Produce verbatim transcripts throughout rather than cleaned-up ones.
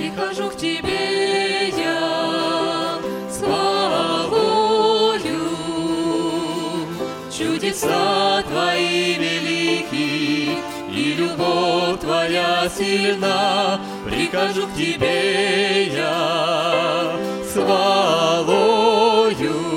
прихожу к Тебе я с хвалою. Чудеса Твои велики, и любовь Твоя сильна. Прихожу к Тебе я с хвалою.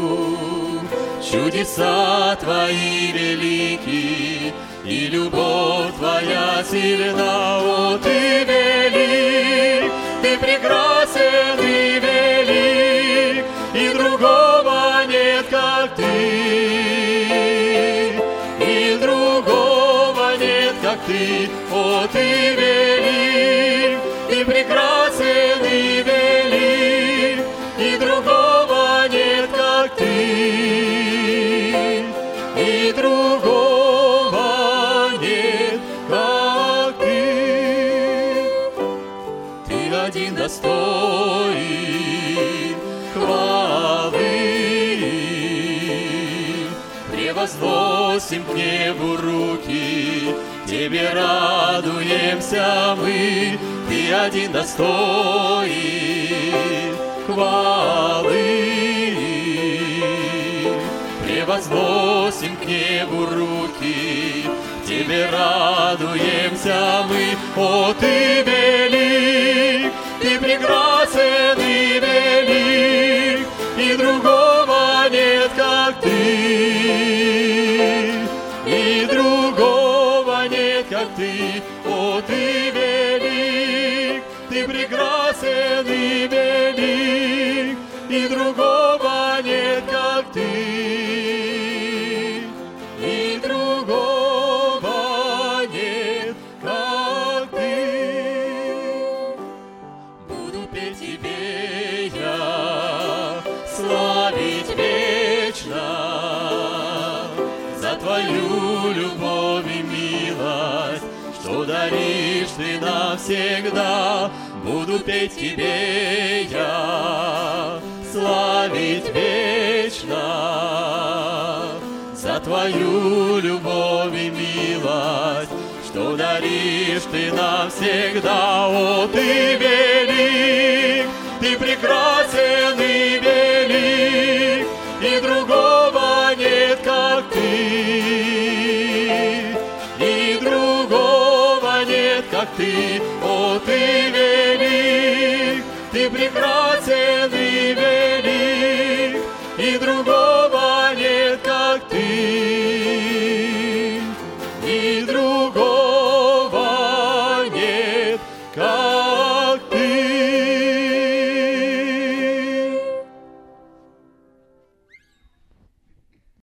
Чудеса Твои велики, и любовь Твоя сильна. О, Ты велик, Ты прекрасен и велик, и другого нет, как Ты, и другого нет, как Ты. О, Ты велик, Ты прекрасен и велик, и другого нет, как Ты, и другого нет, как Ты. Ты один достоин хвалы. Превозносим к небу руки, Тебе радуемся мы. Ты один достоин хвалы. Превозносим к небу руки, Тебе радуемся мы. О, Ты велик, Ты прекрасен и велик, и другого нет, как Ты, и другого нет, как Ты. О, Ты велик, Ты прекрасен и велик, и другого нет, как Ты, и другого нет, как Ты. Буду петь Тебе я, славить вечно за Твою любовь и милость, что даришь Ты навсегда. Буду петь Тебе я, славить вечно за Твою любовь и милость, что даришь Ты навсегда. О, Ты велик, Ты прекрасен и велик, и другого нет, как Ты, и другого нет, как Ты. О, Ты велик, Ты прекрасен